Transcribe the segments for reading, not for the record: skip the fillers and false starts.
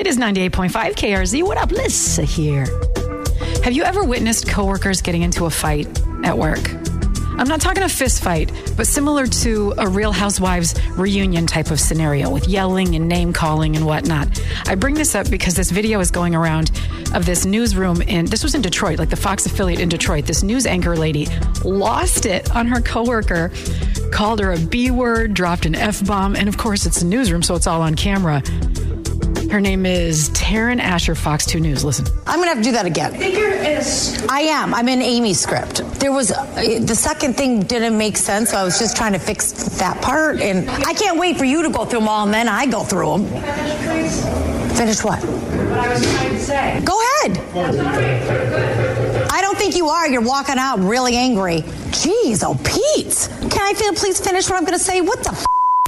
is 98.5 KRZ. What up, Lissa here. Have you ever witnessed coworkers getting into a fight at work? I'm not talking a fist fight, but similar to a Real Housewives reunion type of scenario with yelling and name calling and whatnot. I bring this up because this video is going around of this newsroom this was in Detroit, like the Fox affiliate in Detroit. This news anchor lady lost it on her coworker, called her a B word, dropped an F-bomb, and of course it's a newsroom, so it's all on camera. Her name is Taryn Asher, Fox 2 News. Listen. I'm going to have to do that again. I am. I'm in Amy's script. There was, the second thing didn't make sense, so I was just trying to fix that part. And I can't wait for you to go through them all, and then I go through them. Finish what? What I was trying to say. Go ahead. I don't think you are. You're walking out really angry. Jeez, oh, Pete. Can I please finish what I'm going to say? What the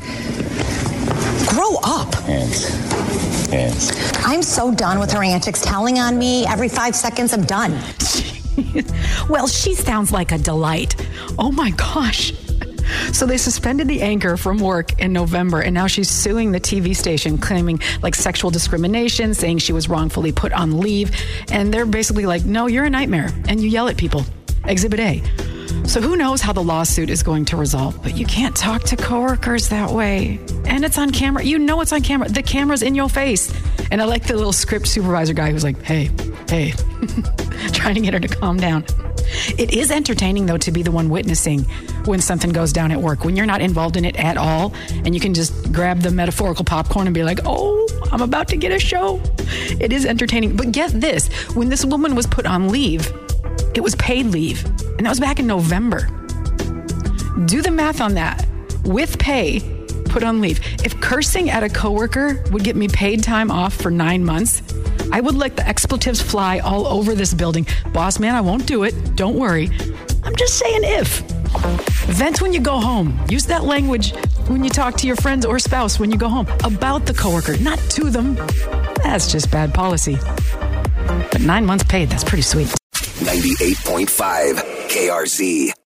Grow up. Hands. I'm so done with her antics, telling on me every 5 seconds. I'm done. Well, she sounds like a delight. Oh my gosh. So they suspended the anchor from work in November, and now she's suing the TV station, claiming like sexual discrimination, saying she was wrongfully put on leave. And they're basically like, no, you're a nightmare, and you yell at people. Exhibit A. So who knows how the lawsuit is going to resolve, but you can't talk to coworkers that way. And it's on camera. You know it's on camera. The camera's in your face. And I like the little script supervisor guy who's like, hey, trying to get her to calm down. It is entertaining, though, to be the one witnessing when something goes down at work, when you're not involved in it at all, and you can just grab the metaphorical popcorn and be like, oh, I'm about to get a show. It is entertaining. But get this, when this woman was put on leave, it was paid leave. And that was back in November. Do the math on that. With pay, put on leave. If cursing at a coworker would get me paid time off for 9 months, I would let the expletives fly all over this building. Boss man, I won't do it. Don't worry. I'm just saying if. Vent when you go home. Use that language when you talk to your friends or spouse when you go home about the coworker, not to them. That's just bad policy. But 9 months paid, that's pretty sweet. 98.5 KRZ.